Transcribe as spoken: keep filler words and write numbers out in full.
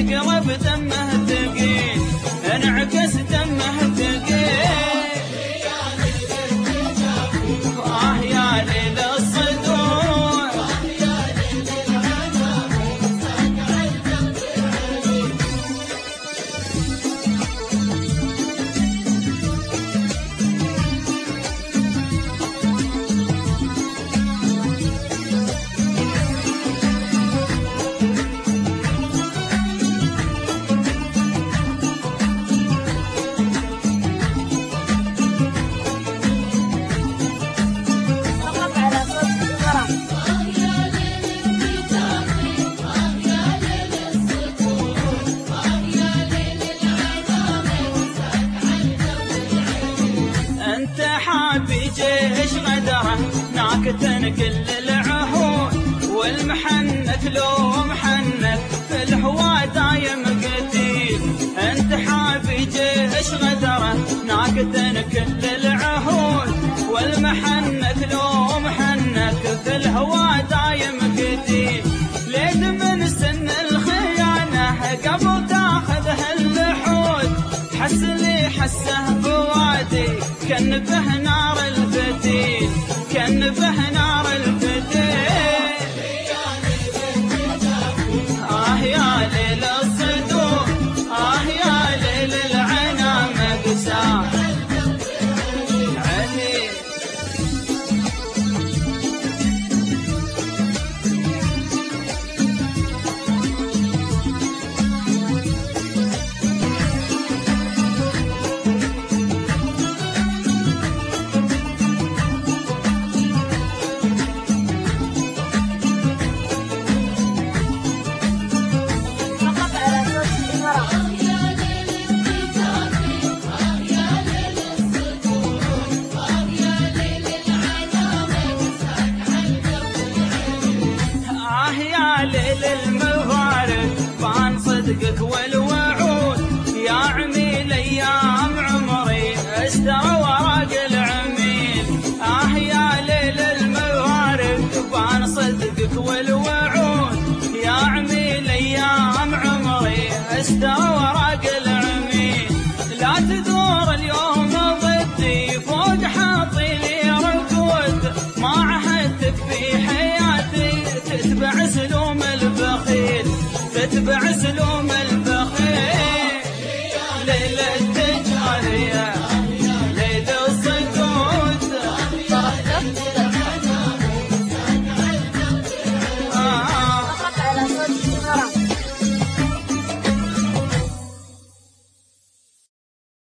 يقلب دمه ثقيل انعكس دمه ثقيل. آه يا ليل الصدور جيش غدره ناكتن كل العهود والمحنك لو محنك في الهوى دايم قتيل. انت حابي جيش غدره ناكتن كل العهود والمحنك لو محنك في الهوى دايم قتيل. ليد من سن الخيانه قبل تاخذ هاللحود حس لي حسه بوادي كان به نار الفتيل كان به نار الفتيل. آه يا ليل الصدور آه يا ليل العنا مقسام علي. ليل المفارق بان صدقك والوعود يا عميل ايام عمري استرى ورق العميل. اه يا ليل المفارق بان صدقك والوعود يا عميل ايام عمري استرى